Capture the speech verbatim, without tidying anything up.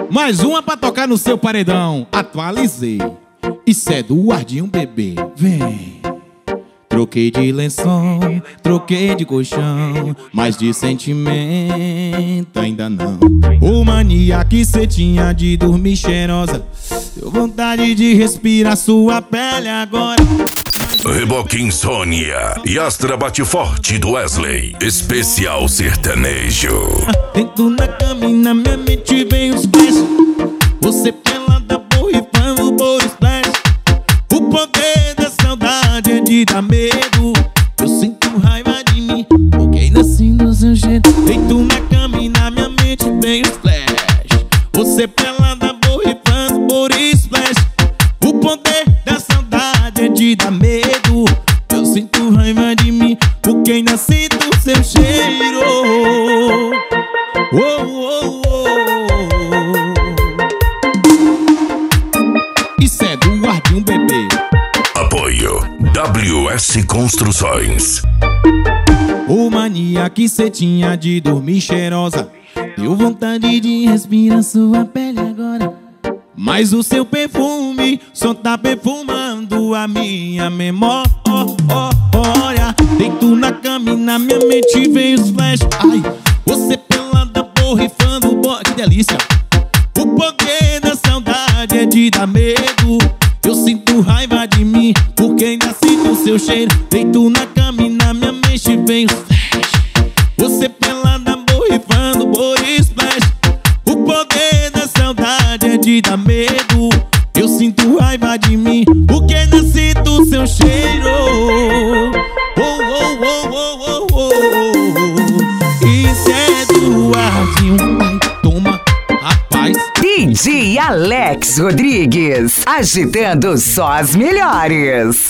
Mais uma pra tocar no seu paredão. Atualizei. Isso é do Guardinho, bebê. Vem. Troquei de lençol, troquei de colchão, mas de sentimento ainda não. Ô mania que cê tinha de dormir cheirosa, deu vontade de respirar sua pele agora. Reboque Insônia e Astra Bate Forte do Wesley, especial sertanejo. Dentro na cama e na minha mente vem os flash. Você pelada borrifando por splash. O poder da saudade é de dar medo. Eu sinto raiva de mim, porque nasci do seu jeito. Dentro na cama e na minha mente vem os flash. Você pelada borrifando por splash. O poder da saudade é de dar medo. Eu sinto raiva de mim, porque ainda sinto seu cheiro. Oh, oh, oh. Isso é do Guardinho, bebê. Apoio W S Construções. Ô mania que cê tinha de dormir cheirosa, deu vontade de respirar sua pele agora. Mas o seu perfume só tá perfumando a minha memória. Deito na cama e na minha mente vem os flash. Ai, você pelada borrifando, boa, que delícia. O poder da saudade é de dar medo. Eu sinto raiva de mim, porque ainda sinto o seu cheiro. Deito na cama e na minha mente vem os flash. Você pelada borrifando por splash. O poder da saudade é de dar medo. Eu sinto raiva de mim, porque ainda sinto o seu cheiro. Oh, oh, oh, oh, oh, oh. Isso é do Guardinho. Ai, toma, rapaz. D J Alex Rodrigues, agitando só as melhores.